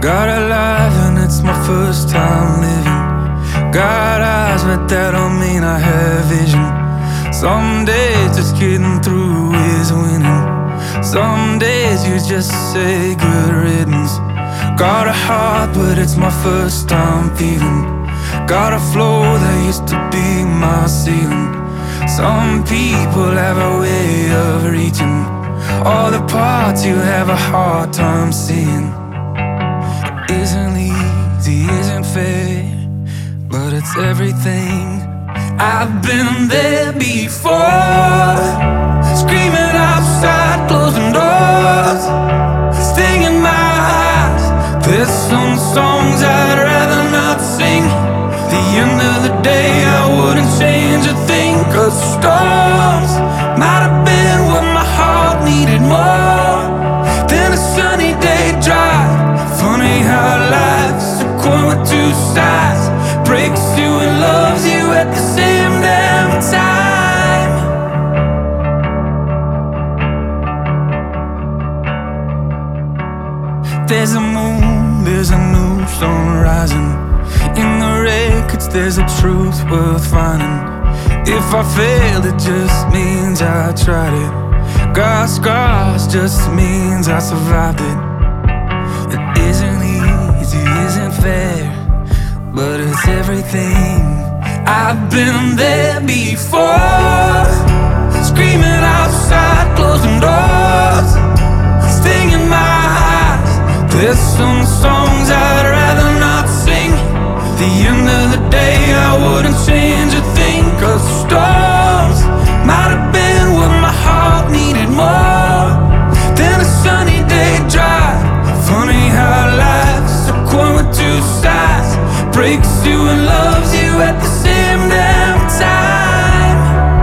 God alive and it's my first time living. Got eyes, but that don't mean I have vision. Some days just getting through is winning. Some days you just say good riddance. Got a heart, but it's my first time feeling. Got a flow that used to be my ceiling. Some people have a way of reaching all the parts you have a hard time seeing. It isn't easy, isn't fair, but it's everything. I've been there before, screaming outside, closing doors, sting in my eyes. There's some songs I'd rather not sing. The end of the day I wouldn't change a thing, 'cause storms might have been what my heart needed more than a sunny day drive. Funny how life's a coin with two sides, breaks you and loves you at the same damn time. There's a moon, there's a new sun rising. In the records there's a truth worth finding. If I failed, it just means I tried it. Got scars, just means I survived it. It isn't easy, isn't fair, but it's everything. I've been there before, screaming outside, closing doors, sting in my eyes. There's some songs I'd rather not sing. The end of the day I wouldn't change a thing, 'cause storms might have been what my heart needed more than a sunny day drive. Funny how life's a coin with two sides, breaks you and loves you at the same damn time.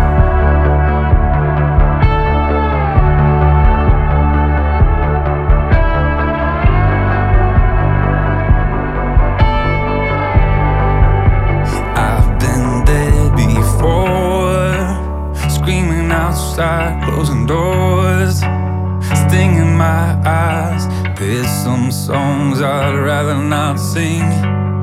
I've been there before, screaming outside, closing doors, sting in my eyes. There's some songs I'd rather not sing.